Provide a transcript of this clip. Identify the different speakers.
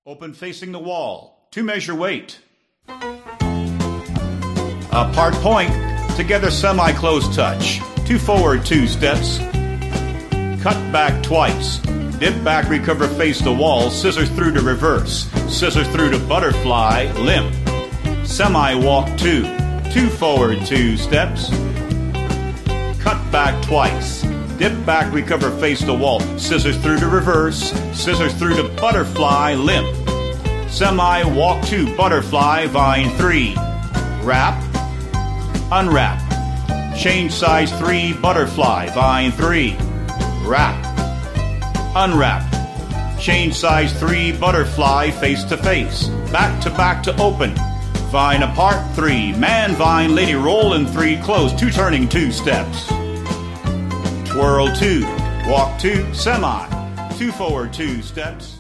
Speaker 1: Open facing the wall. 2 measure weight. Part point. Together semi-close touch. 2 forward 2 steps. Cut back twice. Dip back, recover, face the wall. Scissors through to reverse. Scissors through to butterfly. Limp. Semi-walk 2. 2 forward 2 steps. Cut back twice. Dip back, recover, face the wall. Scissors through to reverse. Scissors through to butterfly. Limp. Semi-walk 2. Butterfly. Vine 3. Wrap. Unwrap. Change size 3. Butterfly. Vine 3. Wrap. Unwrap. Change size 3. Butterfly. Face to face. Back to open. Vine apart 3. Man vine. Lady roll in 3. Close. 2 turning 2 steps. Twirl 2. Walk 2. Semi. 2 forward 2 steps.